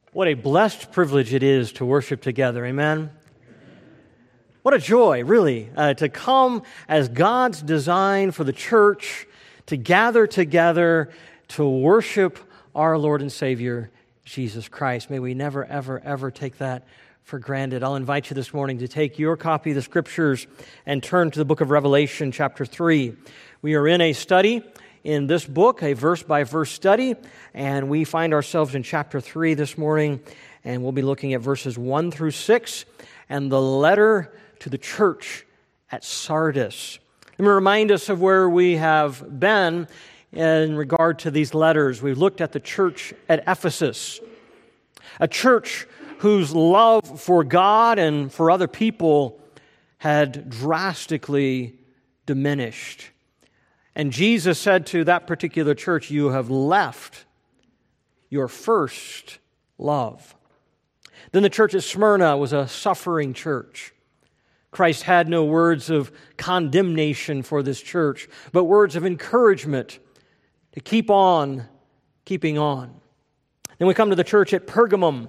What a blessed privilege it is to worship together, amen? What a joy, really, to come as God's design for the church, to gather together to worship our Lord and Savior, Jesus Christ. May we never, ever, ever take that for granted. I'll invite you this morning to take your copy of the Scriptures and turn to the book of Revelation, chapter 3. We are in a study in this book, a verse-by-verse study, and we find ourselves in chapter 3 this morning, and we'll be looking at verses 1 through 6, and the letter to the church at Sardis. Let me remind us of where we have been in regard to these letters. We've looked at the church at Ephesus, a church whose love for God and for other people had drastically diminished. And Jesus said to that particular church, "You have left your first love." Then the church at Smyrna was a suffering church. Christ had no words of condemnation for this church, but words of encouragement to keep on keeping on. Then we come to the church at Pergamum,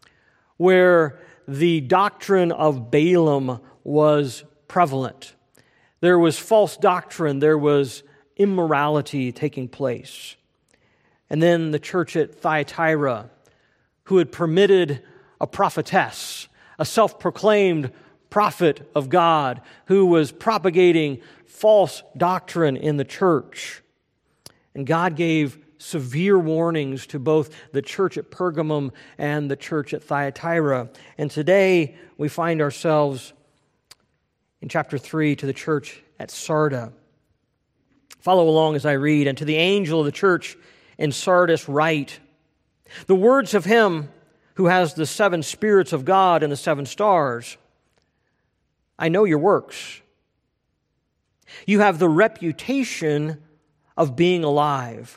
where the doctrine of Balaam was prevalent. There was false doctrine, there was immorality taking place. And then the church at Thyatira, who had permitted a prophetess, a self-proclaimed prophet of God, who was propagating false doctrine in the church. And God gave severe warnings to both the church at Pergamum and the church at Thyatira. And today we find ourselves in chapter 3 to the church at Sardis. Follow along as I read. "And to the angel of the church in Sardis write, the words of him who has the 7 spirits of God and the 7 stars. I know your works. You have the reputation of being alive,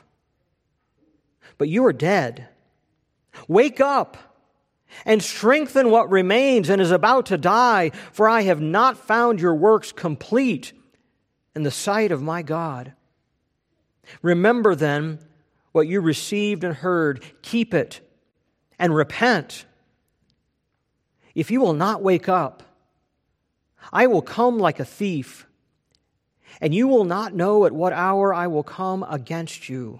but you are dead. Wake up and strengthen what remains and is about to die, for I have not found your works complete in the sight of my God. Remember then what you received and heard, keep it and repent. If you will not wake up, I will come like a thief, and you will not know at what hour I will come against you.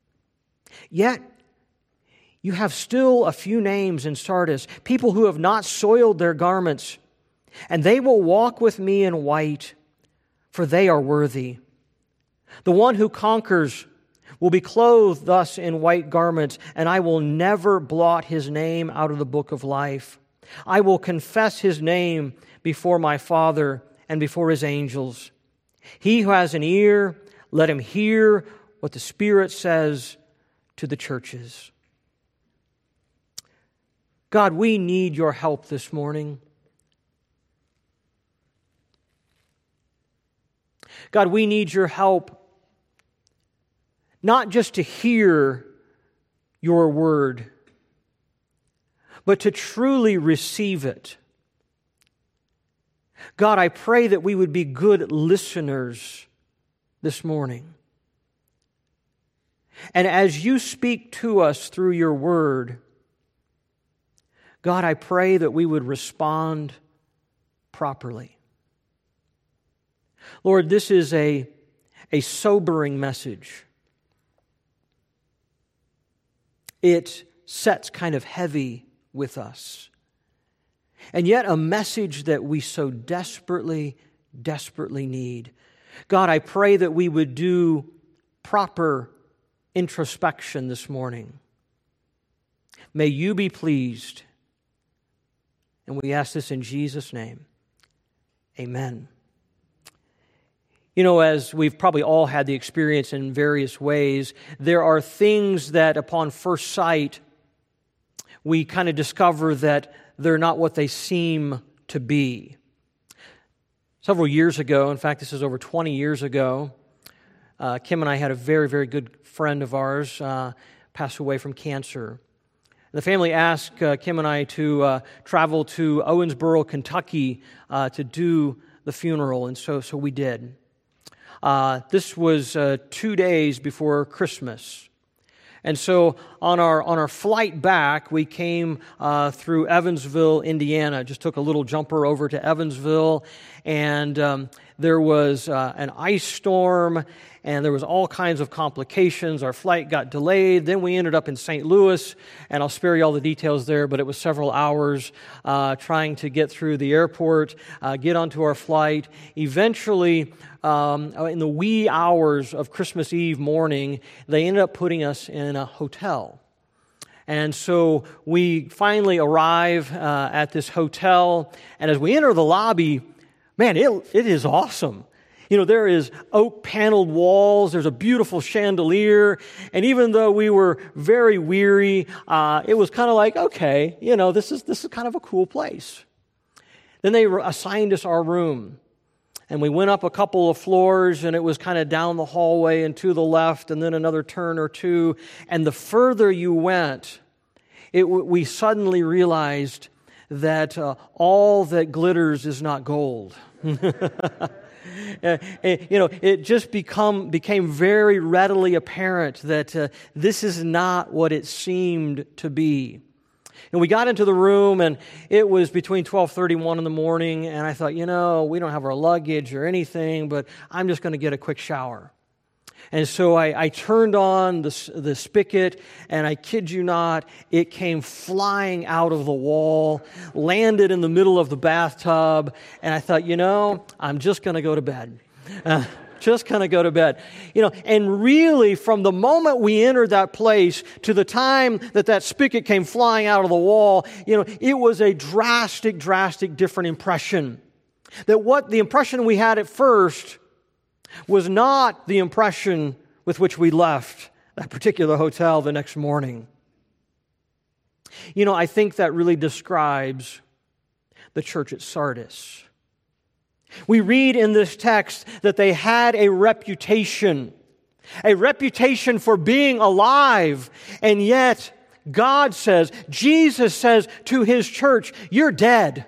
Yet you have still a few names in Sardis, people who have not soiled their garments, and they will walk with me in white, for they are worthy. The one who conquers will be clothed thus in white garments, and I will never blot his name out of the book of life. I will confess his name before my Father and before his angels. He who has an ear, let him hear what the Spirit says to the churches." God, we need your help this morning. God, we need your help not just to hear your word, but to truly receive it. God, I pray that we would be good listeners this morning. And as you speak to us through your word, God, I pray that we would respond properly. Lord, this is a sobering message. It sets kind of heavy with us. And yet a message that we so desperately, desperately need. God, I pray that we would do proper introspection this morning. May you be pleased. And we ask this in Jesus' name. Amen. You know, as we've probably all had the experience in various ways, there are things that upon first sight we kind of discover that they're not what they seem to be. Several years ago, in fact, this is over 20 years ago, Kim and I had a very, very good friend of ours pass away from cancer. The family asked Kim and I to travel to Owensboro, Kentucky to do the funeral, and so we did. This was 2 days before Christmas. And so on our flight back, we came through Evansville, Indiana. Just took a little jumper over to Evansville, and there was an ice storm, and there was all kinds of complications. Our flight got delayed. Then we ended up in St. Louis, and I'll spare you all the details there, but it was several hours trying to get through the airport, get onto our flight. Eventually, in the wee hours of Christmas Eve morning, they ended up putting us in a hotel. And so we finally arrive at this hotel, and as we enter the lobby, man, it is awesome. You know, there is oak-paneled walls, there's a beautiful chandelier, and even though we were very weary, it was kind of like, okay, you know, this is kind of a cool place. Then they assigned us our room, and we went up a couple of floors, and it was kind of down the hallway and to the left, and then another turn or two, and the further you went, we suddenly realized that all that glitters is not gold. It just became very readily apparent that this is not what it seemed to be. And we got into the room, and it was between 12:30 and 1 in the morning, and I thought, we don't have our luggage or anything, but I'm just going to get a quick shower. And so I turned on the spigot, and I kid you not, it came flying out of the wall, landed in the middle of the bathtub, and I thought, I'm just going to go to bed. Just going to go to bed. And really, from the moment we entered that place to the time that spigot came flying out of the wall, it was a drastic different impression. The impression we had at first was not the impression with which we left that particular hotel the next morning. I think that really describes the church at Sardis. We read in this text that they had a reputation for being alive, and yet God says, Jesus says to His church, you're dead.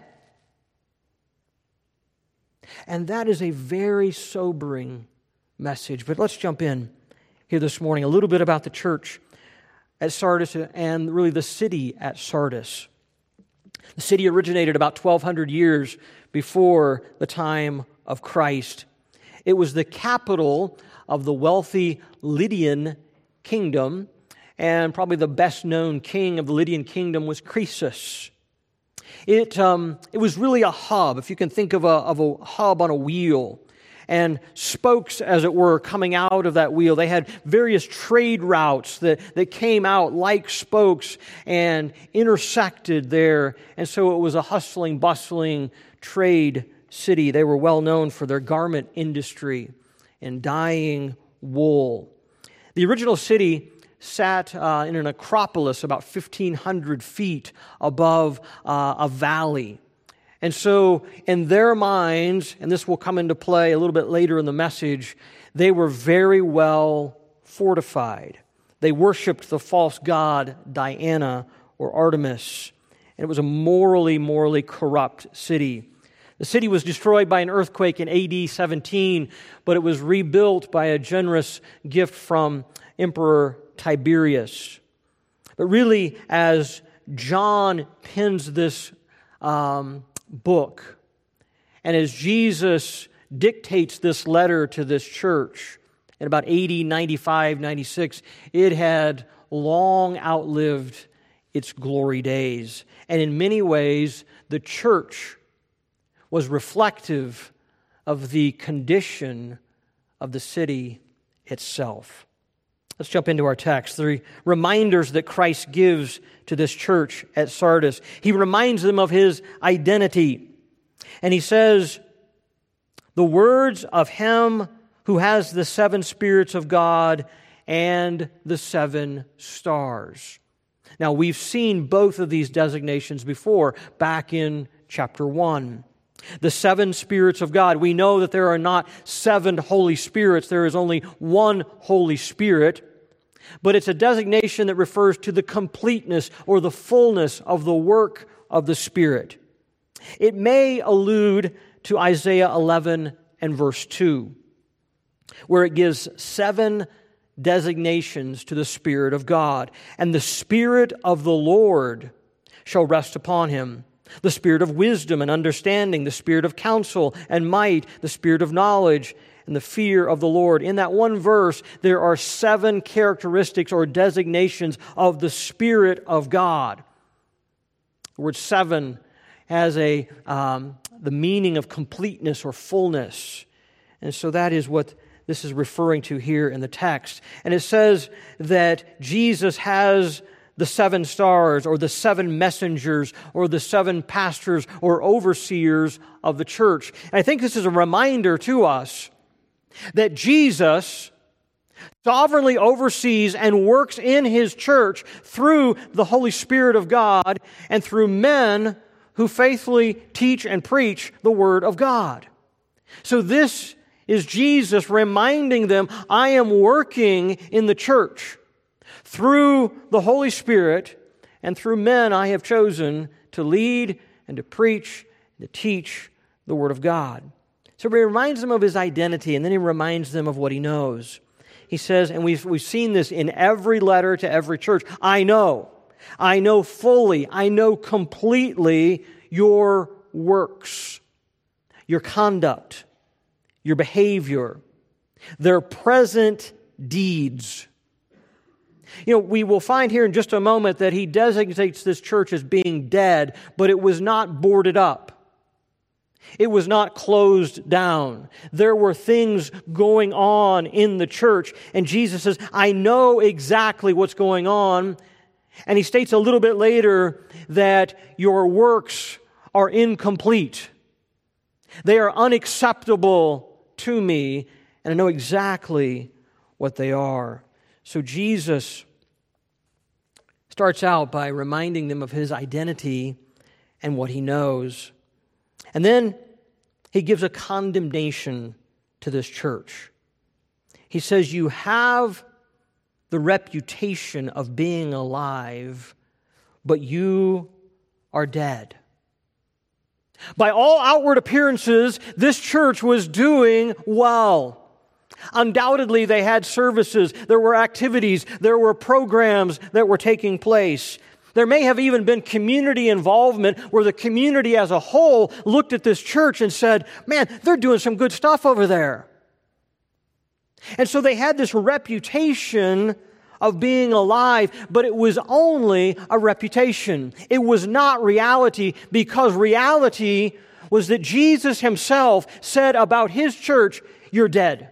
And that is a very sobering message. But let's jump in here this morning a little bit about the church at Sardis and really the city at Sardis. The city originated about 1,200 years before the time of Christ. It was the capital of the wealthy Lydian kingdom, and probably the best-known king of the Lydian kingdom was Croesus. It was really a hub, if you can think of a hub on a wheel, and spokes, as it were, coming out of that wheel. They had various trade routes that came out like spokes and intersected there, and so it was a hustling, bustling trade city. They were well known for their garment industry and dyeing wool. The original city sat in an acropolis about 1,500 feet above a valley. And so in their minds, and this will come into play a little bit later in the message, they were very well fortified. They worshiped the false god Diana or Artemis. And it was a morally corrupt city. The city was destroyed by an earthquake in AD 17, but it was rebuilt by a generous gift from Emperor Tiberius. But really, as John pens this book, and as Jesus dictates this letter to this church in about AD 95, 96, it had long outlived its glory days. And in many ways, the church was reflective of the condition of the city itself. Let's jump into our text. The reminders that Christ gives to this church at Sardis. He reminds them of His identity. And He says, the words of Him who has the 7 spirits of God and the 7 stars. Now, we've seen both of these designations before, back in chapter 1. The 7 spirits of God. We know that there are not 7 Holy Spirits. There is only one Holy Spirit. But it's a designation that refers to the completeness or the fullness of the work of the Spirit. It may allude to Isaiah 11 and verse 2, where it gives 7 designations to the Spirit of God. And the Spirit of the Lord shall rest upon him. The Spirit of wisdom and understanding, the Spirit of counsel and might, the Spirit of knowledge and the fear of the Lord. In that one verse, there are 7 characteristics or designations of the Spirit of God. The word 7 has the meaning of completeness or fullness. And so that is what this is referring to here in the text. And it says that Jesus has the 7 stars or the 7 messengers or the 7 pastors or overseers of the church. And I think this is a reminder to us that Jesus sovereignly oversees and works in His church through the Holy Spirit of God and through men who faithfully teach and preach the Word of God. So this is Jesus reminding them, I am working in the church through the Holy Spirit and through men I have chosen to lead and to preach and to teach the Word of God. So He reminds them of His identity, and then He reminds them of what He knows. He says, and we've seen this in every letter to every church, I know fully, I know completely your works, your conduct, your behavior, their present deeds. We will find here in just a moment that He designates this church as being dead, but it was not boarded up. It was not closed down. There were things going on in the church, and Jesus says, I know exactly what's going on. And He states a little bit later that your works are incomplete. They are unacceptable to me, and I know exactly what they are. So Jesus starts out by reminding them of His identity and what He knows. And then He gives a condemnation to this church. He says, you have the reputation of being alive, but you are dead. By all outward appearances, this church was doing well. Undoubtedly, they had services, there were activities, there were programs that were taking place. There may have even been community involvement where the community as a whole looked at this church and said, man, they're doing some good stuff over there. And so they had this reputation of being alive, but it was only a reputation. It was not reality, because reality was that Jesus Himself said about His church, you're dead.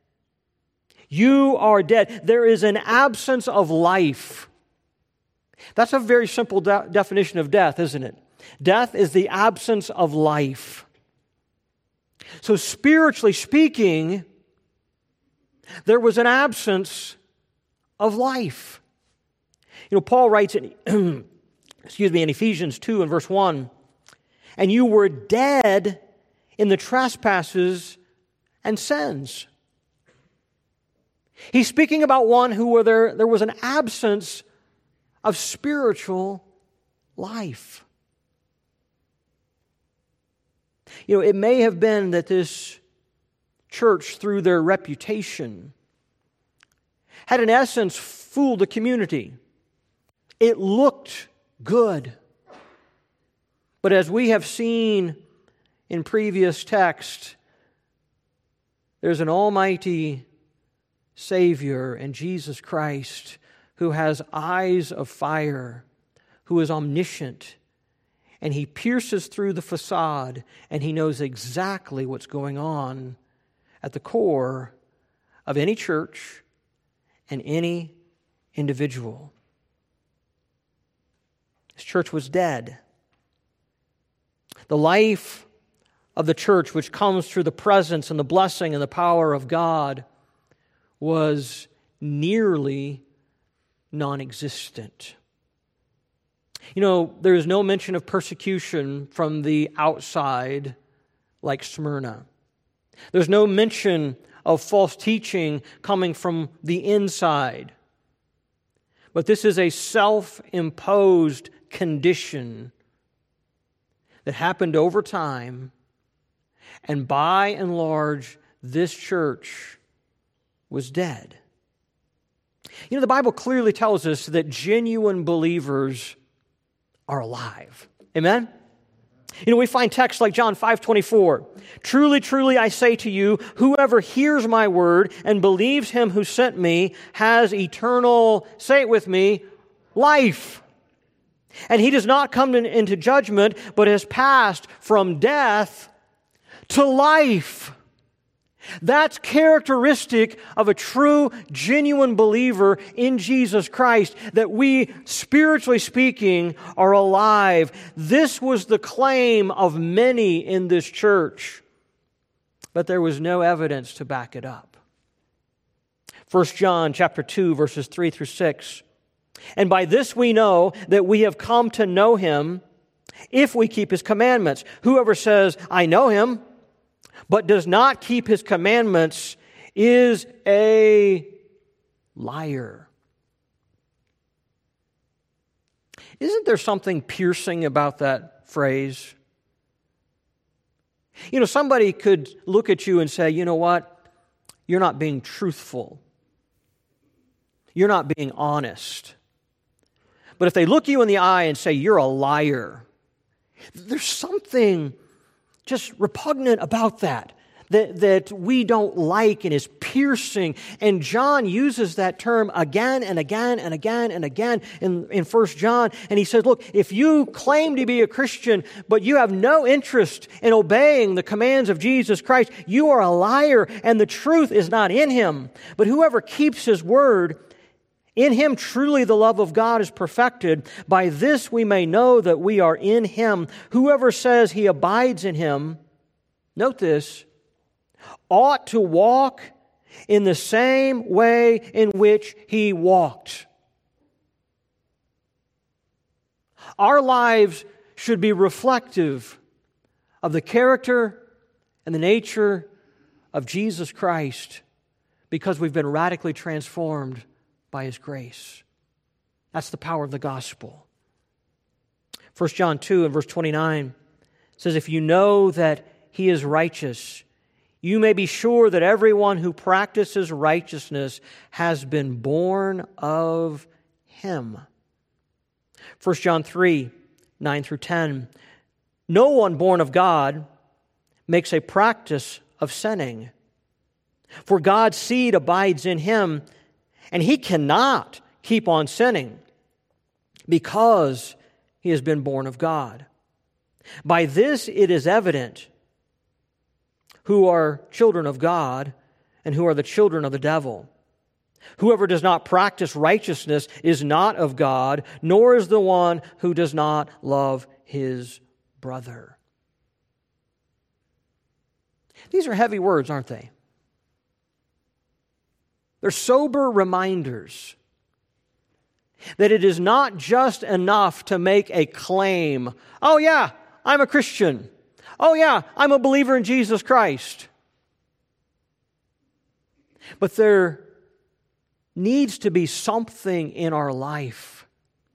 You are dead. There is an absence of life. That's a very simple definition of death, isn't it? Death is the absence of life. So spiritually speaking, there was an absence of life. Paul writes in Ephesians 2 and verse 1, and you were dead in the trespasses and sins. He's speaking about one who there was an absence of spiritual life. It may have been that this church, through their reputation, had in essence fooled the community. It looked good. But as we have seen in previous texts, there's an almighty Savior and Jesus Christ who has eyes of fire, who is omniscient, and He pierces through the facade, and He knows exactly what's going on at the core of any church and any individual. This church was dead. The life of the church, which comes through the presence and the blessing and the power of God, was nearly non-existent. There is no mention of persecution from the outside like Smyrna. There's no mention of false teaching coming from the inside. But this is a self-imposed condition that happened over time, and by and large, this church was dead. You know, the Bible clearly tells us that genuine believers are alive. Amen? You know, we find texts like John 5:24. Truly, truly, I say to you, whoever hears my word and believes him who sent me has eternal, say it with me, life. And he does not come into judgment, but has passed from death to life. That's characteristic of a true, genuine believer in Jesus Christ, that we, spiritually speaking, are alive. This was the claim of many in this church, but there was no evidence to back it up. 1 John chapter 2, verses 3 through 6. And by this we know that we have come to know him if we keep his commandments. Whoever says, I know him, but does not keep his commandments is a liar. Isn't there something piercing about that phrase? You know, somebody could look at you and say, you know what? You're not being truthful. You're not being honest. But if they look you in the eye and say, you're a liar, there's something just repugnant about that we don't like and is piercing. And John uses that term again and again and again and again in 1 John. And he says, look, if you claim to be a Christian, but you have no interest in obeying the commands of Jesus Christ, you are a liar and the truth is not in him. But whoever keeps his word, in him truly the love of God is perfected. By this we may know that we are in him. Whoever says he abides in him, note this, ought to walk in the same way in which he walked. Our lives should be reflective of the character and the nature of Jesus Christ because we've been radically transformed by his grace. That's the power of the gospel. 1 John 2 and verse 29 says, if you know that he is righteous, you may be sure that everyone who practices righteousness has been born of him. 1 John 3, 9 through 10. No one born of God makes a practice of sinning, for God's seed abides in him, and he cannot keep on sinning because he has been born of God. By this it is evident who are children of God and who are the children of the devil. Whoever does not practice righteousness is not of God, nor is the one who does not love his brother. These are heavy words, aren't they? They're sober reminders that it is not just enough to make a claim. Oh yeah, I'm a Christian. Oh yeah, I'm a believer in Jesus Christ. But there needs to be something in our life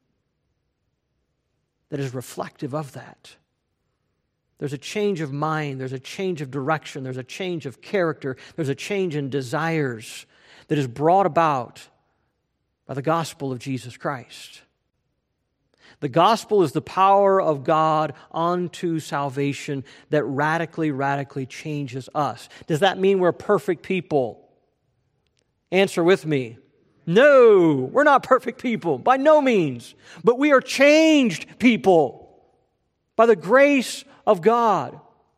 that is reflective of that. There's a change of mind, there's a change of direction, there's a change of character, there's a change in desires that is brought about by the gospel of Jesus Christ. The gospel is the power of God unto salvation that radically changes us. Does that mean we're perfect people? Answer with me. No, we're not perfect people, by no means. But we are changed people by the grace of God.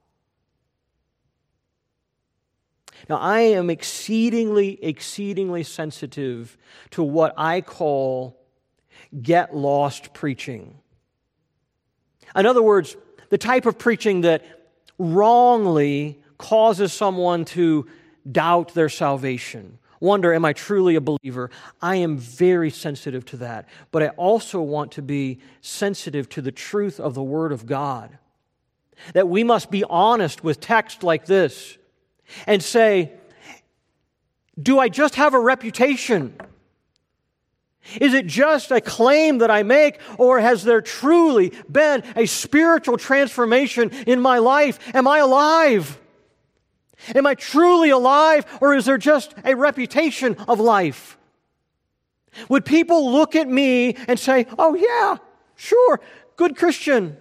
Now, I am exceedingly sensitive to what I call get lost preaching. In other words, the type of preaching that wrongly causes someone to doubt their salvation. Wonder, am I truly a believer? I am very sensitive to that. But I also want to be sensitive to the truth of the Word of God. That we must be honest with texts like this and say, do I just have a reputation? Is it just a claim that I make, or has there truly been a spiritual transformation in my life? Am I alive? Am I truly alive, or is there just a reputation of life? Would people look at me and say, "Oh yeah, sure, good Christian"?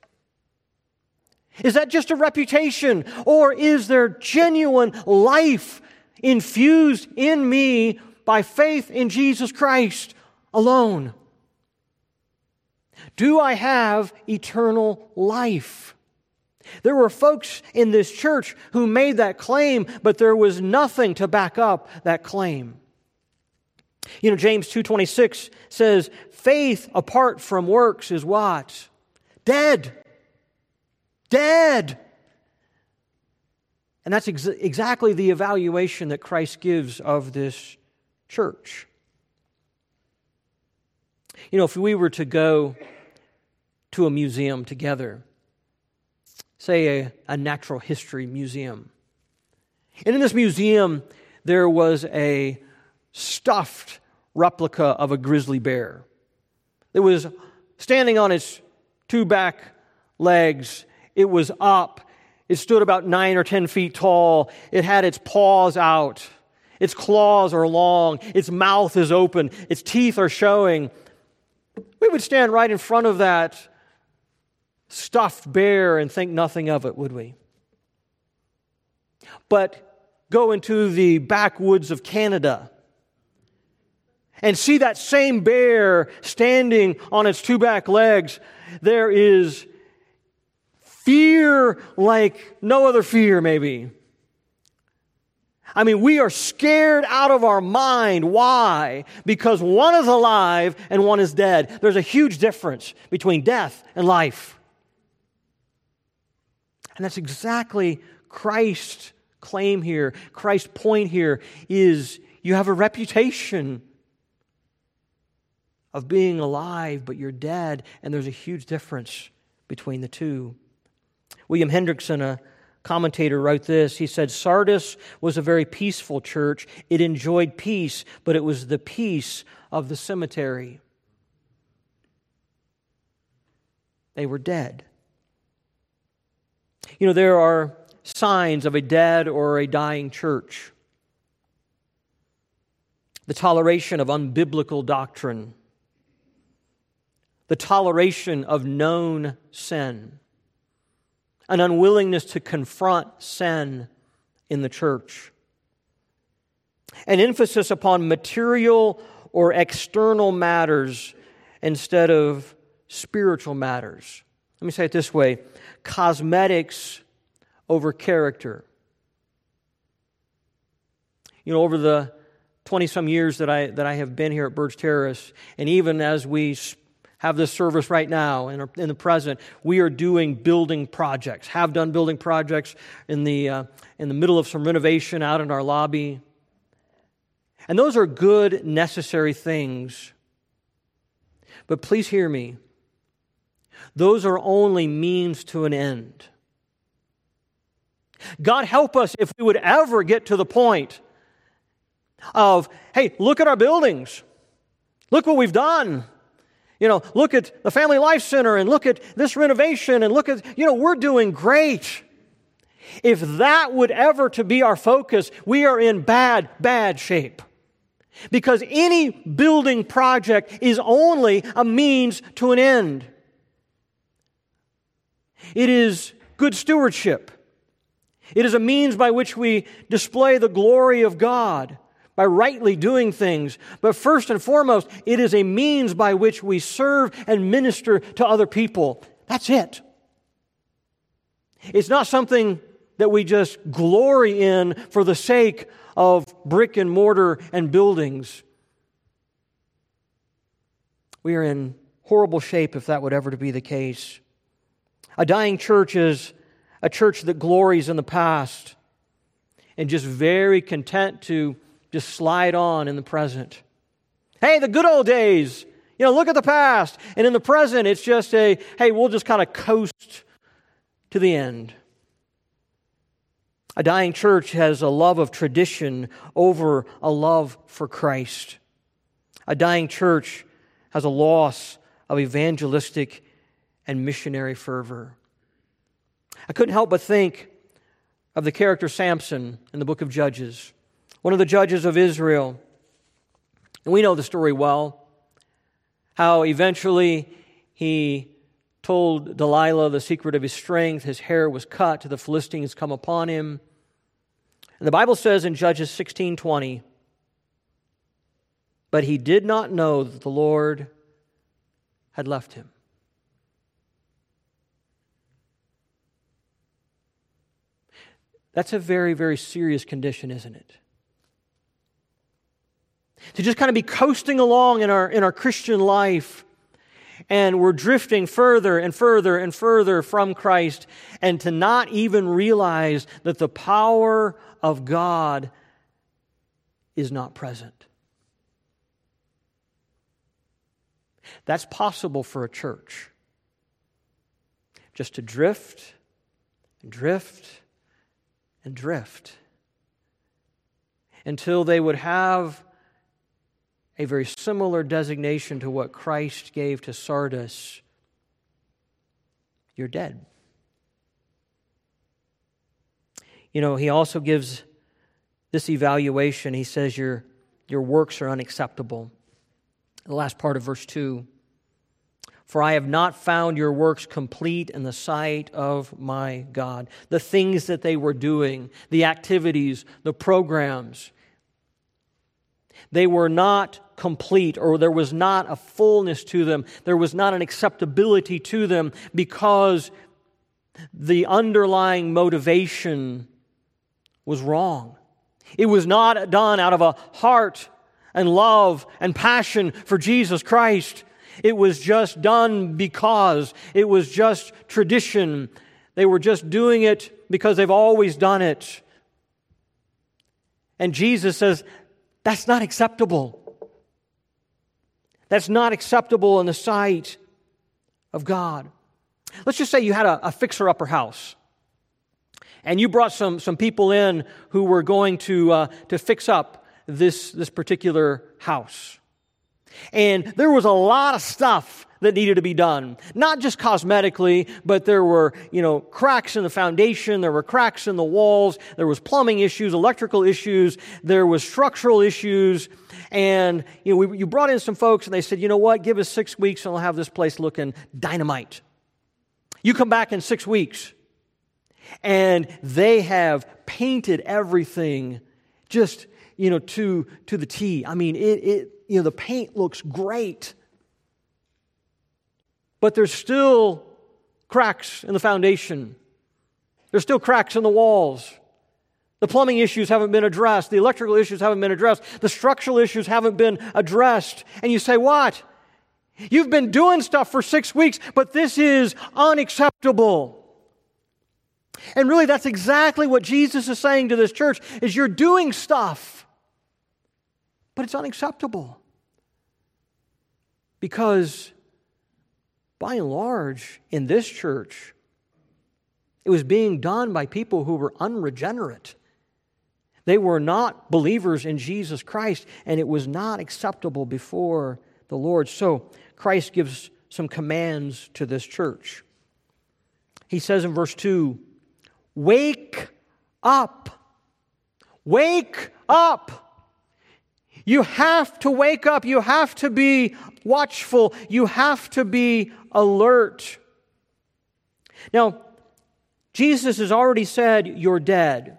Is that just a reputation, or is there genuine life infused in me by faith in Jesus Christ alone? Do I have eternal life? There were folks in this church who made that claim, but there was nothing to back up that claim. You know, James 2:26 says, faith apart from works is what? Dead. Dead. And that's exactly the evaluation that Christ gives of this church. You know, if we were to go to a museum together, say a natural history museum, and in this museum there was a stuffed replica of a grizzly bear. It was standing on its two back legs. It was up. It stood about 9 or 10 feet tall. It had its paws out. Its claws are long. Its mouth is open. Its teeth are showing. We would stand right in front of that stuffed bear and think nothing of it, would we? But go into the backwoods of Canada and see that same bear standing on its two back legs. There is fear like no other fear, maybe. I mean, we are scared out of our mind. Why? Because one is alive and one is dead. There's a huge difference between death and life. And that's exactly Christ's claim here. Christ's point here is you have a reputation of being alive, but you're dead, and there's a huge difference between the two. William Hendrickson, a commentator, wrote this. He said, Sardis was a very peaceful church. It enjoyed peace, but it was the peace of the cemetery. They were dead. You know, there are signs of a dead or a dying church. The toleration of unbiblical doctrine. The toleration of known sin. An unwillingness to confront sin in the church. An emphasis upon material or external matters instead of spiritual matters. Let me say it this way. Cosmetics over character. You know, over the 20-some years that I have been here at Birch Terrace, and even as we have this service right now in the present, we are doing building projects, have done building projects in the middle of some renovation out in our lobby. And those are good, necessary things. But please hear me. Those are only means to an end. God help us if we would ever get to the point of, hey, look at our buildings. Look what we've done. You know, look at the Family Life Center and look at this renovation and look at, we're doing great. If that would ever to be our focus, we are in bad shape. Because any building project is only a means to an end. It is good stewardship. It is a means by which we display the glory of God by rightly doing things. But first and foremost, it is a means by which we serve and minister to other people. That's it. It's not something that we just glory in for the sake of brick and mortar and buildings. We are in horrible shape if that would ever to be the case. A dying church is a church that glories in the past and just very content to just slide on in the present. Hey, the good old days. Look at the past. And in the present, it's just hey, we'll just kind of coast to the end. A dying church has a love of tradition over a love for Christ. A dying church has a loss of evangelistic and missionary fervor. I couldn't help but think of the character Samson in the book of Judges. One of the judges of Israel, And we know the story well, how eventually he told Delilah the secret of his strength. His hair was cut, the Philistines come upon him. And the Bible says in Judges 16:20, but he did not know that the Lord had left him. That's a very, very serious condition, isn't it? To just kind of be coasting along in our Christian life, and we're drifting further and further and further from Christ, and to not even realize that the power of God is not present. That's possible for a church. Just to drift and drift and drift until they would have a very similar designation to what Christ gave to Sardis. You're dead. You know, he also gives this evaluation. He says your works are unacceptable. The last part of verse 2. For I have not found your works complete in the sight of my God. The things that they were doing, the activities, the programs, they were not complete, or there was not a fullness to them. There was not an acceptability to them because the underlying motivation was wrong. It was not done out of a heart and love and passion for Jesus Christ. It was just done because. It was just tradition. They were just doing it because they've always done it. And Jesus says, that's not acceptable. That's not acceptable in the sight of God. Let's just say you had a fixer-upper house, and you brought some people in who were going to fix up this particular house. And there was a lot of stuff that needed to be done. Not just cosmetically, but there were, cracks in the foundation, there were cracks in the walls, there was plumbing issues, electrical issues, there was structural issues. And, you brought in some folks and they said, you know what, give us 6 weeks and we'll have this place looking dynamite. You come back in 6 weeks and they have painted everything just, to the T. I mean, the paint looks great. But there's still cracks in the foundation. There's still cracks in the walls. The plumbing issues haven't been addressed. The electrical issues haven't been addressed. The structural issues haven't been addressed. And you say, what? You've been doing stuff for 6 weeks, but this is unacceptable. And really, that's exactly what Jesus is saying to this church, is you're doing stuff, but it's unacceptable. Because by and large, in this church, it was being done by people who were unregenerate. They were not believers in Jesus Christ, and it was not acceptable before the Lord. So Christ gives some commands to this church. He says in verse 2, wake up. Wake up. You have to wake up. You have to be watchful. You have to be alert. Now, Jesus has already said, you're dead.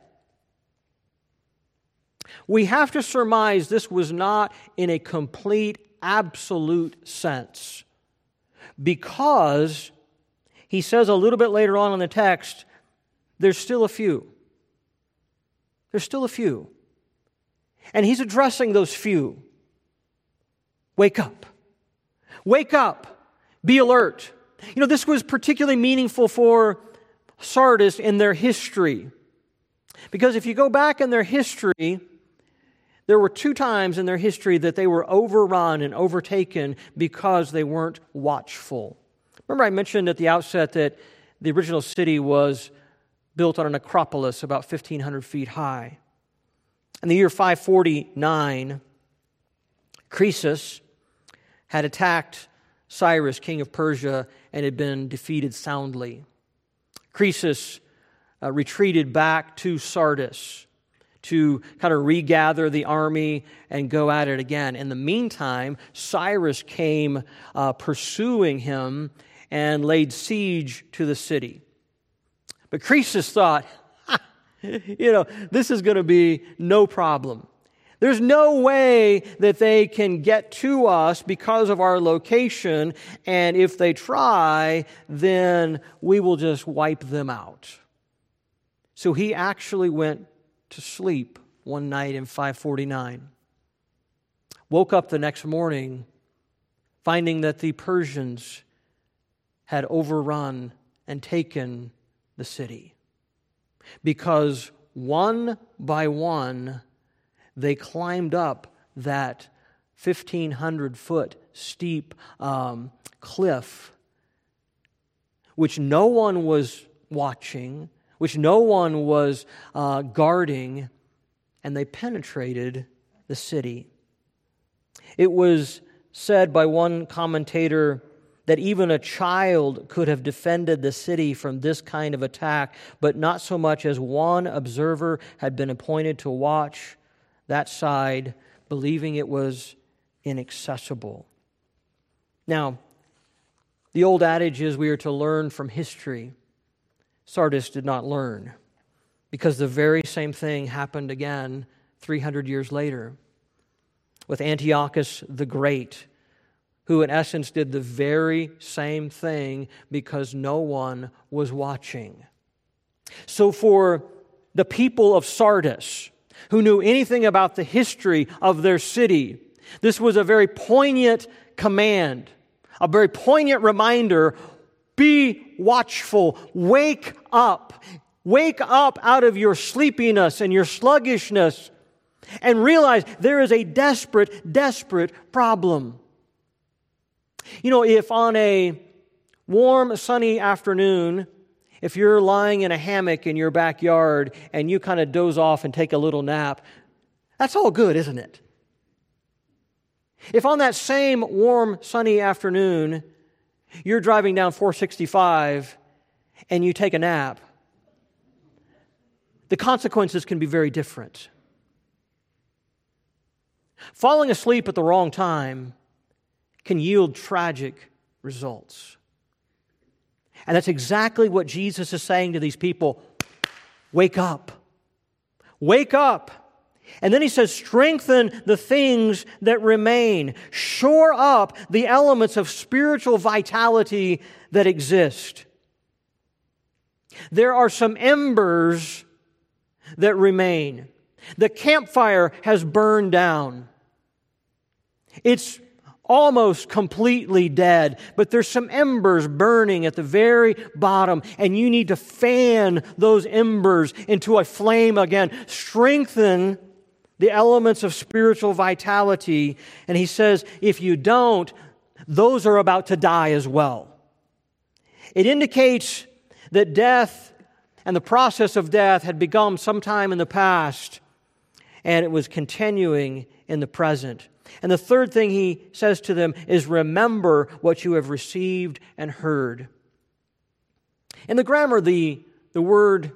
We have to surmise this was not in a complete, absolute sense. Because he says a little bit later on in the text, there's still a few. There's still a few. And he's addressing those few. Wake up. Wake up. Be alert. This was particularly meaningful for Sardis in their history. Because if you go back in their history, there were 2 times in their history that they were overrun and overtaken because they weren't watchful. Remember I mentioned at the outset that the original city was built on an acropolis about 1,500 feet high. In the year 549, Croesus had attacked Cyrus, king of Persia, and had been defeated soundly. Croesus retreated back to Sardis to kind of regather the army and go at it again. In the meantime, Cyrus came pursuing him and laid siege to the city. But Croesus thought, this is going to be no problem. There's no way that they can get to us because of our location, and if they try, then we will just wipe them out. So he actually went to sleep one night in 549. Woke up the next morning finding that the Persians had overrun and taken the city. Because one by one, they climbed up that 1,500-foot steep cliff, which no one was watching, which no one was guarding, and they penetrated the city. It was said by one commentator that even a child could have defended the city from this kind of attack, but not so much as one observer had been appointed to watch that side, believing it was inaccessible. Now, the old adage is we are to learn from history. Sardis did not learn, because the very same thing happened again 300 years later with Antiochus the Great, who in essence did the very same thing because no one was watching. So for the people of Sardis, who knew anything about the history of their city, this was a very poignant command, a very poignant reminder: be watchful, wake up out of your sleepiness and your sluggishness, and realize there is a desperate, desperate problem. If on a warm, sunny afternoon, if you're lying in a hammock in your backyard and you kind of doze off and take a little nap, that's all good, isn't it? If on that same warm, sunny afternoon, you're driving down 465 and you take a nap, the consequences can be very different. Falling asleep at the wrong time can yield tragic results. And that's exactly what Jesus is saying to these people. Wake up. Wake up. And then he says, strengthen the things that remain. Shore up the elements of spiritual vitality that exist. There are some embers that remain. The campfire has burned down. It's almost completely dead, but there's some embers burning at the very bottom, and you need to fan those embers into a flame again. Strengthen the elements of spiritual vitality. And he says, if you don't, those are about to die as well. It indicates that death and the process of death had begun sometime in the past, and it was continuing in the present. And the third thing he says to them is, remember what you have received and heard. In the grammar, the word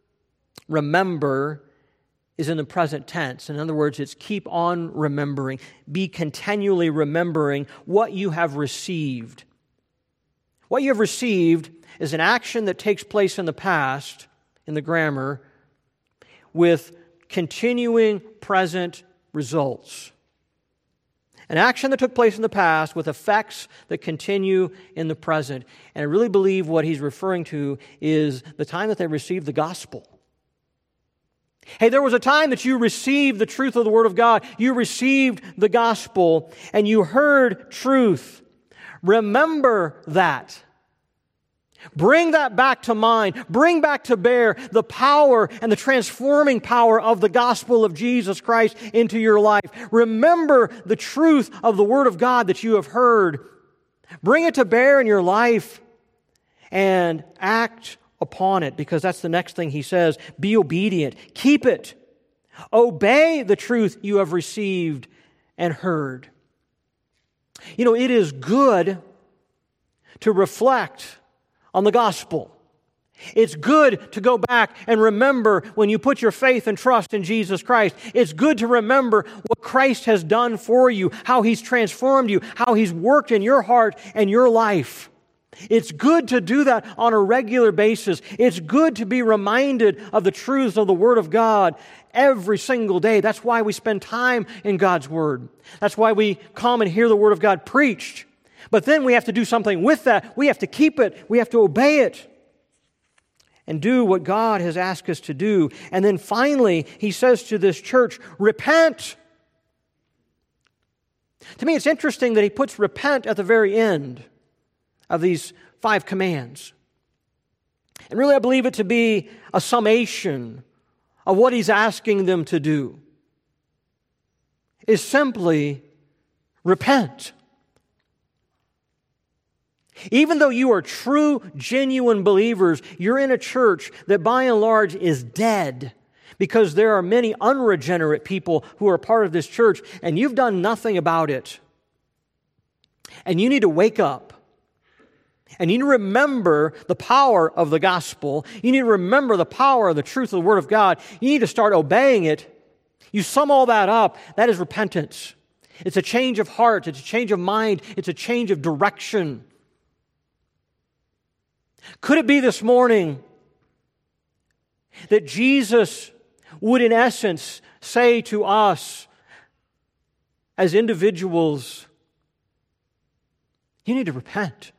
remember is in the present tense. In other words, it's keep on remembering. Be continually remembering what you have received. What you have received is an action that takes place in the past, in the grammar, with continuing present results. An action that took place in the past with effects that continue in the present. And I really believe what he's referring to is the time that they received the gospel. Hey, there was a time that you received the truth of the Word of God. You received the gospel and you heard truth. Remember that. Bring that back to mind. Bring back to bear the power and the transforming power of the gospel of Jesus Christ into your life. Remember the truth of the Word of God that you have heard. Bring it to bear in your life and act upon it, because that's the next thing he says. Be obedient. Keep it. Obey the truth you have received and heard. It is good to reflect on the gospel. It's good to go back and remember when you put your faith and trust in Jesus Christ. It's good to remember what Christ has done for you, how He's transformed you, how He's worked in your heart and your life. It's good to do that on a regular basis. It's good to be reminded of the truths of the Word of God every single day. That's why we spend time in God's Word. That's why we come and hear the Word of God preached. But then we have to do something with that. We have to keep it. We have to obey it and do what God has asked us to do. And then finally, He says to this church, repent. To me, it's interesting that He puts repent at the very end of these 5 commands. And really, I believe it to be a summation of what He's asking them to do is simply repent. Even though you are true, genuine believers, you're in a church that by and large is dead because there are many unregenerate people who are part of this church and you've done nothing about it. And you need to wake up. And you need to remember the power of the gospel. You need to remember the power of the truth of the Word of God. You need to start obeying it. You sum all that up, that is repentance. It's a change of heart. It's a change of mind. It's a change of direction. Could it be this morning that Jesus would in essence say to us as individuals, you need to repent.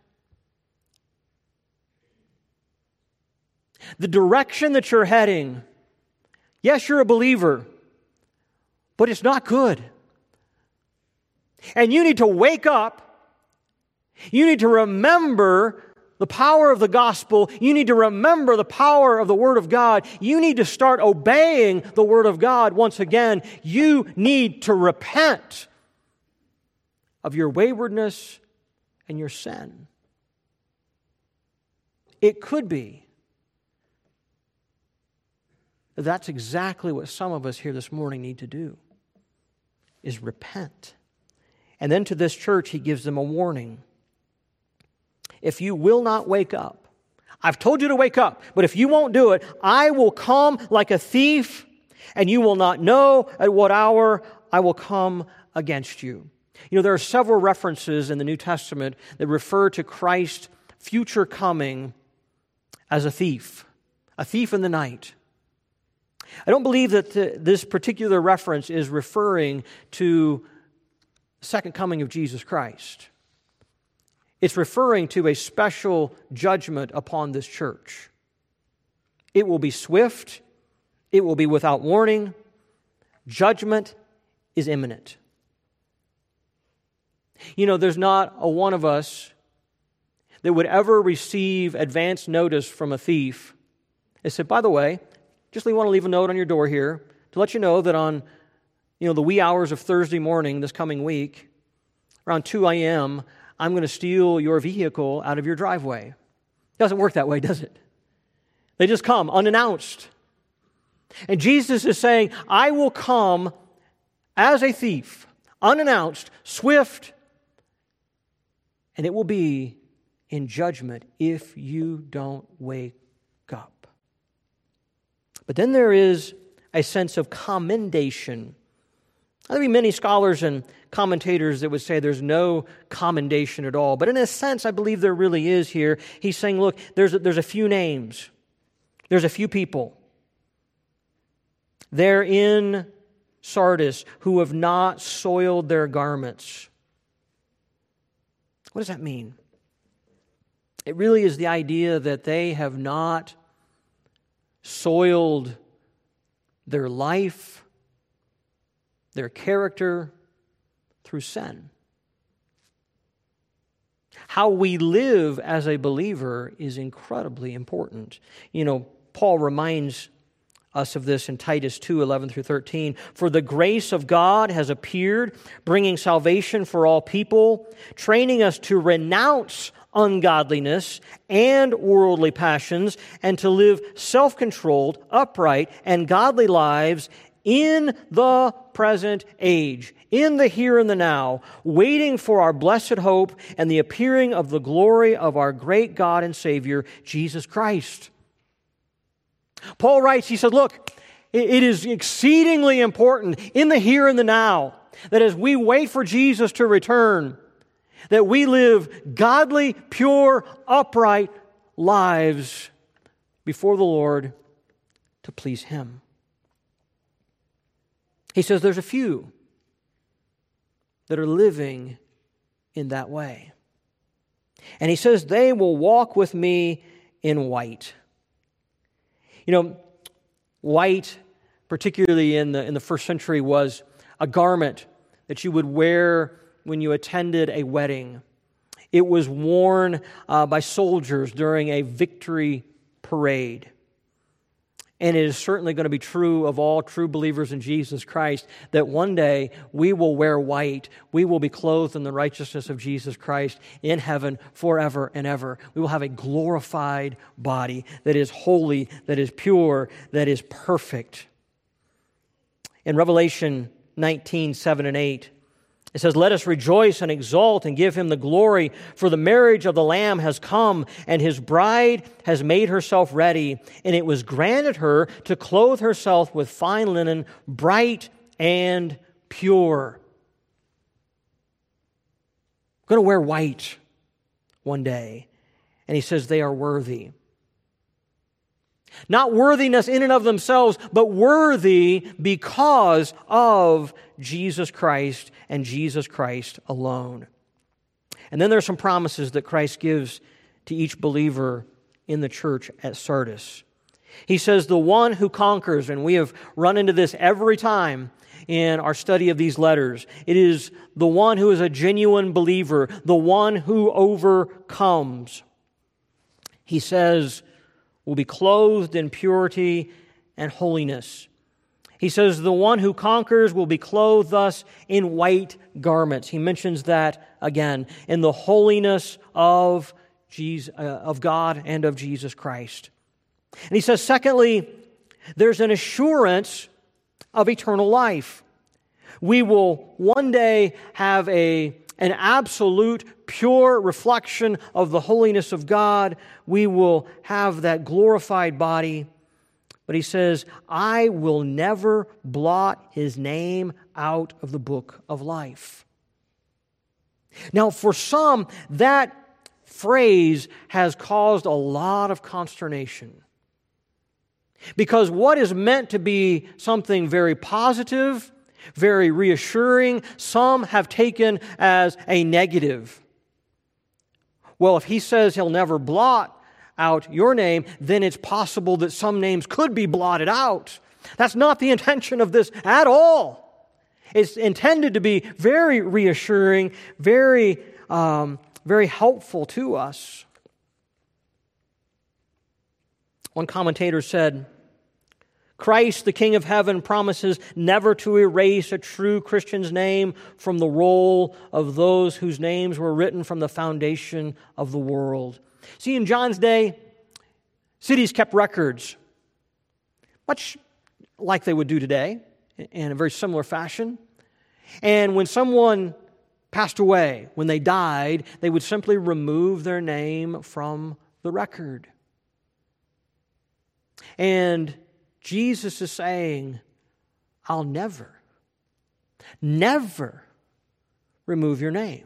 The direction that you're heading, yes, you're a believer, but it's not good. And you need to wake up. You need to remember the power of the gospel. You need to remember the power of the Word of God. You need to start obeying the Word of God once again. You need to repent of your waywardness and your sin. It could be that that's exactly what some of us here this morning need to do, is repent. And then to this church, He gives them a warning. If you will not wake up, I've told you to wake up, but if you won't do it, I will come like a thief, and you will not know at what hour I will come against you. You know, there are several references in the New Testament that refer to Christ's future coming as a thief in the night. I don't believe that this particular reference is referring to the second coming of Jesus Christ. It's referring to a special judgment upon this church. It will be swift. It will be without warning. Judgment is imminent. You know, there's not a one of us that would ever receive advance notice from a thief. They said, by the way, just want to leave a note on your door here to let you know that on, the wee hours of Thursday morning this coming week, around 2 a.m., I'm going to steal your vehicle out of your driveway. It doesn't work that way, does it? They just come unannounced. And Jesus is saying, I will come as a thief, unannounced, swift, and it will be in judgment if you don't wake up. But then there is a sense of commendation. There will be many scholars and commentators that would say there's no commendation at all. But in a sense, I believe there really is here. He's saying, look, there's a few names. There's a few people. They're in Sardis who have not soiled their garments. What does that mean? It really is the idea that they have not soiled their life, their character, through sin. How we live as a believer is incredibly important. Paul reminds us of this in Titus 2:11-13. For the grace of God has appeared, bringing salvation for all people, training us to renounce ungodliness and worldly passions, and to live self-controlled, upright, and godly lives in the present age, in the here and the now, waiting for our blessed hope and the appearing of the glory of our great God and Savior, Jesus Christ. Paul writes, he said, look, it is exceedingly important in the here and the now that as we wait for Jesus to return, that we live godly, pure, upright lives before the Lord to please Him. He says there's a few that are living in that way. And he says they will walk with me in white. You know, white, particularly in the first century, was a garment that you would wear when you attended a wedding. It was worn by soldiers during a victory parade. And it is certainly going to be true of all true believers in Jesus Christ that one day we will wear white. We will be clothed in the righteousness of Jesus Christ in heaven forever and ever. We will have a glorified body that is holy, that is pure, that is perfect. In Revelation 19, 7 and 8, it says, "Let us rejoice and exult and give Him the glory, for the marriage of the Lamb has come, and His bride has made herself ready, and it was granted her to clothe herself with fine linen, bright and pure." I'm going to wear white one day. And he says they are worthy. Not worthiness in and of themselves, but worthy because of Jesus Christ and Jesus Christ alone. And then there are some promises that Christ gives to each believer in the church at Sardis. He says, the one who conquers, and we have run into this every time in our study of these letters, it is the one who is a genuine believer, the one who overcomes. He says, will be clothed in purity and holiness. He says the one who conquers will be clothed thus in white garments. He mentions that again, in the holiness of God and of Jesus Christ. And he says, secondly, there's an assurance of eternal life. We will one day have an absolute, pure reflection of the holiness of God. We will have that glorified body. But he says, I will never blot His name out of the book of life. Now, for some, that phrase has caused a lot of consternation. Because what is meant to be something very positive, very reassuring, some have taken as a negative. Well, if He says He'll never blot out your name, then it's possible that some names could be blotted out. That's not the intention of this at all. It's intended to be very reassuring, very helpful to us. One commentator said, Christ, the King of Heaven, promises never to erase a true Christian's name from the roll of those whose names were written from the foundation of the world. See, in John's day, cities kept records, much like they would do today, in a very similar fashion. And when someone passed away, when they died, they would simply remove their name from the record. And Jesus is saying, I'll never remove your name.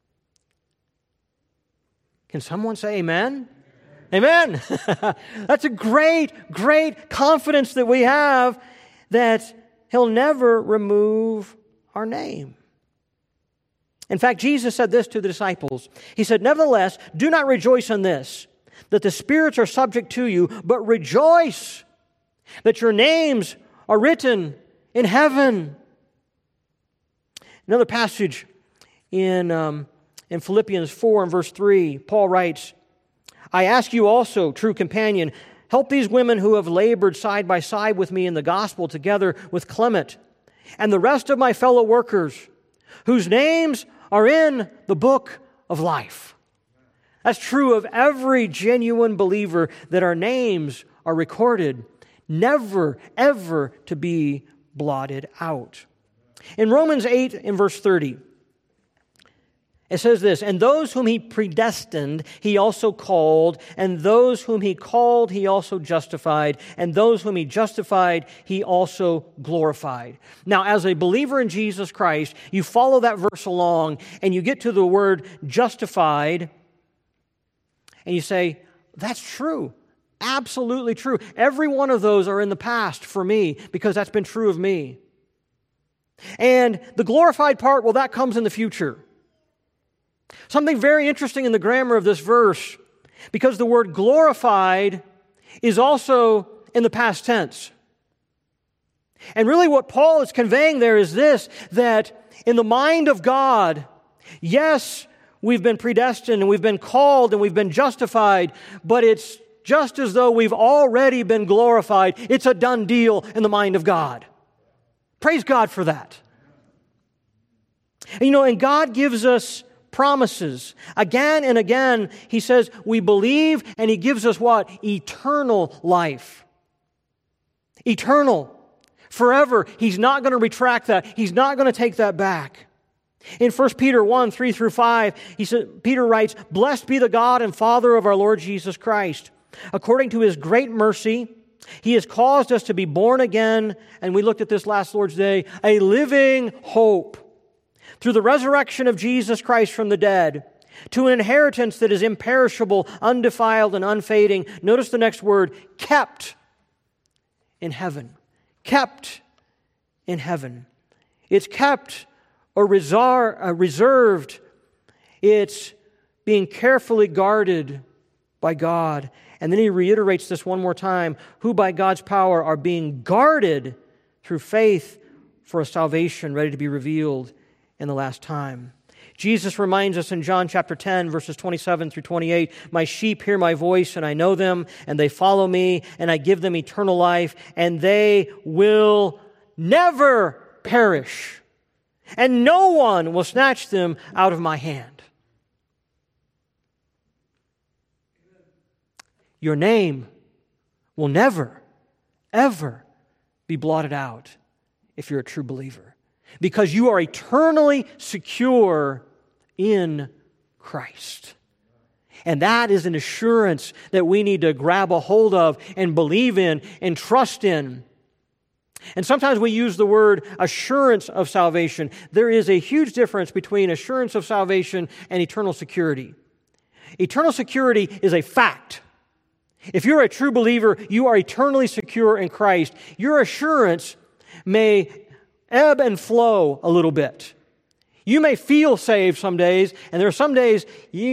Can someone say amen? Amen. That's a great confidence that we have that He'll never remove our name. In fact, Jesus said this to the disciples. He said, nevertheless, do not rejoice in this, that the spirits are subject to you, but rejoice that your names are written in heaven. Another passage in Philippians 4 and verse 3, Paul writes, I ask you also, true companion, help these women who have labored side by side with me in the gospel together with Clement and the rest of my fellow workers whose names are in the book of life. That's true of every genuine believer, that our names are recorded, never, ever to be blotted out. In Romans 8 in verse 30, It says this, and those whom He predestined, He also called, and those whom He called, He also justified, and those whom He justified, He also glorified. Now, as a believer in Jesus Christ, you follow that verse along, and you get to the word justified, and you say, that's true. Absolutely true. Every one of those are in the past for me, because that's been true of me. And the glorified part, well, that comes in the future. Something very interesting in the grammar of this verse, because the word glorified is also in the past tense. And really what Paul is conveying there is this, that in the mind of God, yes, we've been predestined and we've been called and we've been justified, but it's just as though we've already been glorified. It's a done deal in the mind of God. Praise God for that. And God gives us promises. Again and again, He says we believe, and He gives us what? Eternal life. Eternal. Forever. He's not going to retract that. He's not going to take that back. In 1 Peter 1, 3 through 5, Peter writes, "Blessed be the God and Father of our Lord Jesus Christ. According to His great mercy, He has caused us to be born again," and we looked at this last Lord's Day, "a living hope through the resurrection of Jesus Christ from the dead, to an inheritance that is imperishable, undefiled, and unfading." Notice the next word, kept in heaven. Kept in heaven. It's kept or reserved. It's being carefully guarded by God. And then he reiterates this one more time, who by God's power are being guarded through faith for a salvation ready to be revealed in the last time. Jesus reminds us in John chapter 10, verses 27 through 28, "My sheep hear my voice, and I know them, and they follow me, and I give them eternal life, and they will never perish, and no one will snatch them out of my hand." Your name will never, ever be blotted out if you're a true believer, because you are eternally secure in Christ. And that is an assurance that we need to grab a hold of and believe in and trust in. And sometimes we use the word assurance of salvation. There is a huge difference between assurance of salvation and eternal security. Eternal security is a fact. If you're a true believer, you are eternally secure in Christ. Your assurance may ebb and flow a little bit. You may feel saved some days, and there are some days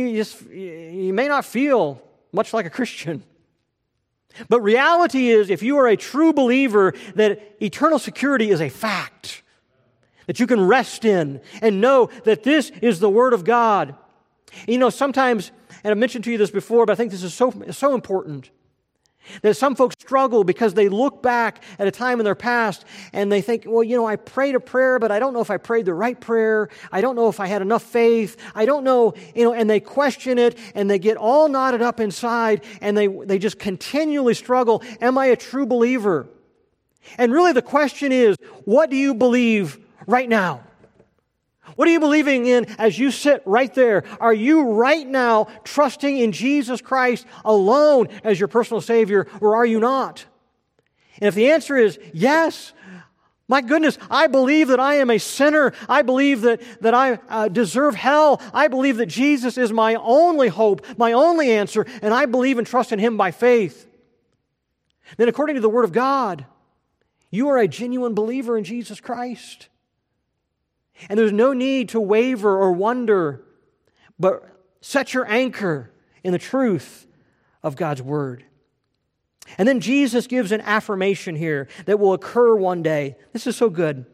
you may not feel much like a Christian. But reality is, if you are a true believer, that eternal security is a fact that you can rest in and know that this is the Word of God. Sometimes, and I've mentioned to you this before, but I think this is so important, that some folks struggle because they look back at a time in their past and they think, I prayed a prayer, but I don't know if I prayed the right prayer. I don't know if I had enough faith. I don't know, and they question it and they get all knotted up inside and they just continually struggle. Am I a true believer? And really the question is, what do you believe right now? What are you believing in as you sit right there? Are you right now trusting in Jesus Christ alone as your personal Savior, or are you not? And if the answer is yes, my goodness, I believe that I am a sinner. I believe that I deserve hell. I believe that Jesus is my only hope, my only answer, and I believe and trust in Him by faith. Then according to the Word of God, you are a genuine believer in Jesus Christ. And there's no need to waver or wonder, but set your anchor in the truth of God's Word. And then Jesus gives an affirmation here that will occur one day. This is so good.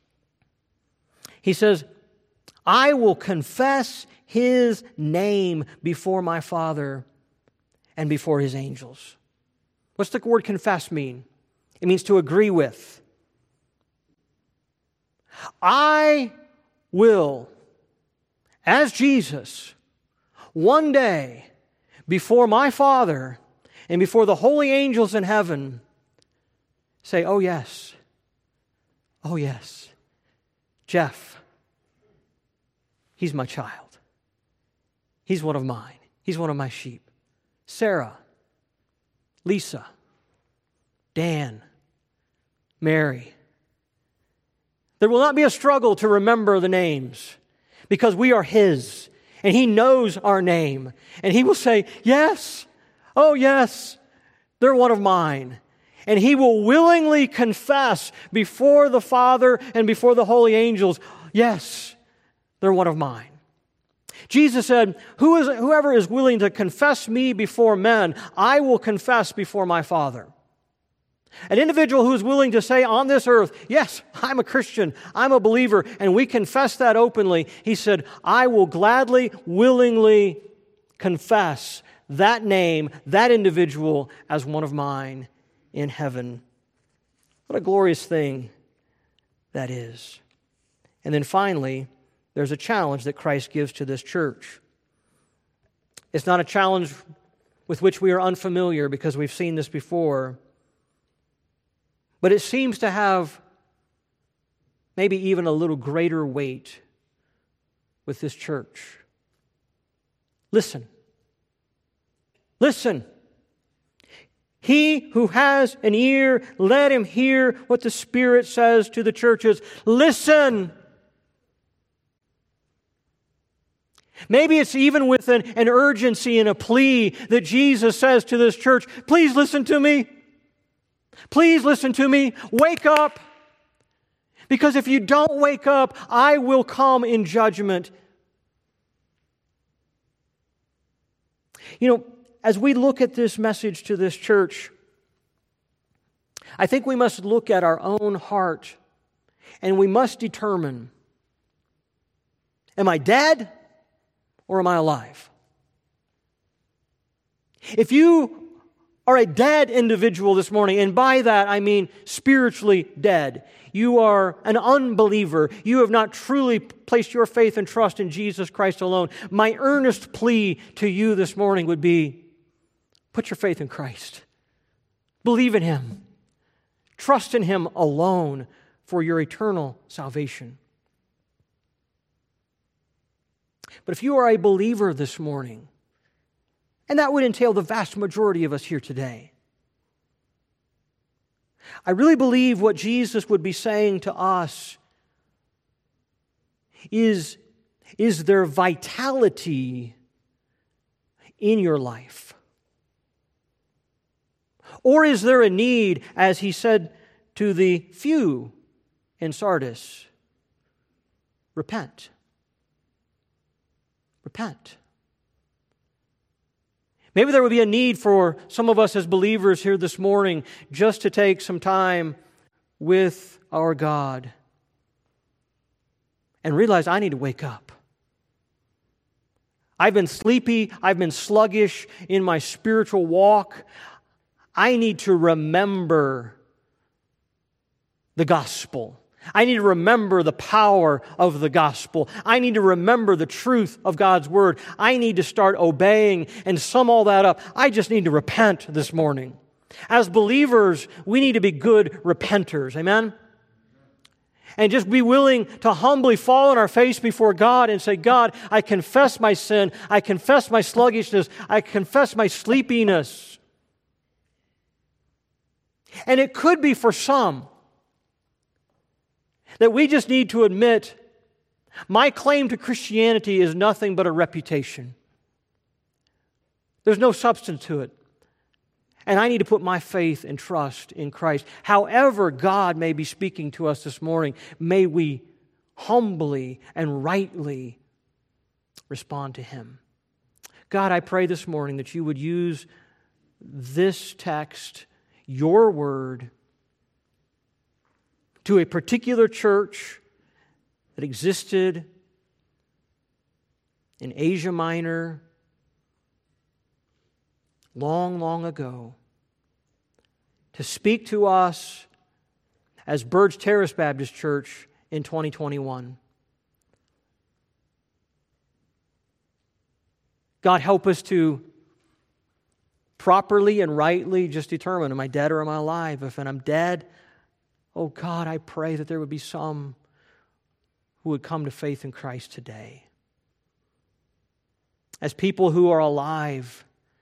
He says, "I will confess His name before my Father and before His angels." What's the word confess mean? It means to agree with. I will, as Jesus, one day, before my Father and before the holy angels in heaven, say, oh yes, Jeff, he's my child. He's one of mine. He's one of my sheep. Sarah, Lisa, Dan, Mary. There will not be a struggle to remember the names because we are His and He knows our name. And He will say, yes, oh yes, they're one of mine. And He will willingly confess before the Father and before the holy angels, yes, they're one of mine. Jesus said, whoever is willing to confess me before men, I will confess before my Father. An individual who is willing to say on this earth, yes, I'm a Christian, I'm a believer, and we confess that openly, he said, I will gladly, willingly confess that name, that individual as one of mine in heaven. What a glorious thing that is. And then finally, there's a challenge that Christ gives to this church. It's not a challenge with which we are unfamiliar because we've seen this before, but it seems to have maybe even a little greater weight with this church. Listen. Listen. He who has an ear, let him hear what the Spirit says to the churches. Listen. Maybe it's even with an urgency and a plea that Jesus says to this church, please listen to me. Please listen to me. Wake up. Because if you don't wake up, I will come in judgment. You know, as we look at this message to this church, I think we must look at our own heart and we must determine, am I dead or am I alive? If you are a dead individual this morning, and by that I mean spiritually dead, you are an unbeliever, you have not truly placed your faith and trust in Jesus Christ alone, my earnest plea to you this morning would be, put your faith in Christ. Believe in Him. Trust in Him alone for your eternal salvation. But if you are a believer this morning, and that would entail the vast majority of us here today, I really believe what Jesus would be saying to us is there vitality in your life? Or is there a need, as He said to the few in Sardis, repent? Repent. Maybe there would be a need for some of us as believers here this morning just to take some time with our God and realize I need to wake up. I've been sleepy, I've been sluggish in my spiritual walk. I need to remember the gospel. I need to remember the power of the gospel. I need to remember the truth of God's word. I need to start obeying and sum all that up. I just need to repent this morning. As believers, we need to be good repenters. Amen? And just be willing to humbly fall on our face before God and say, God, I confess my sin. I confess my sluggishness. I confess my sleepiness. And it could be for some that we just need to admit, my claim to Christianity is nothing but a reputation. There's no substance to it. And I need to put my faith and trust in Christ. However God may be speaking to us this morning, may we humbly and rightly respond to Him. God, I pray this morning that You would use this text, Your word, to a particular church that existed in Asia Minor long, long ago, to speak to us as Burge Terrace Baptist Church in 2021. God, help us to properly and rightly just determine, am I dead or am I alive? If I'm dead, oh God, I pray that there would be some who would come to faith in Christ today. as people who are alive.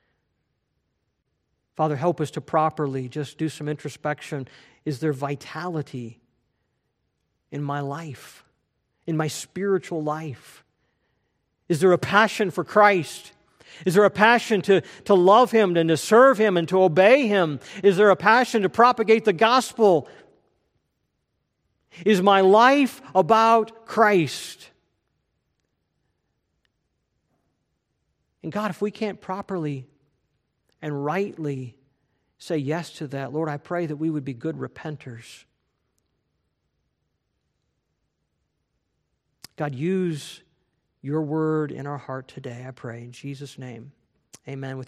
Father, help us to properly just do some introspection. Is there vitality in my life, in my spiritual life? Is there a passion for Christ? Is there a passion to love Him and to serve Him and to obey Him? Is there a passion to propagate the gospel? Is my life about Christ? And God, if we can't properly and rightly say yes to that, Lord, I pray that we would be good repenters. God, use your word in our heart today, I pray. In Jesus' name, amen.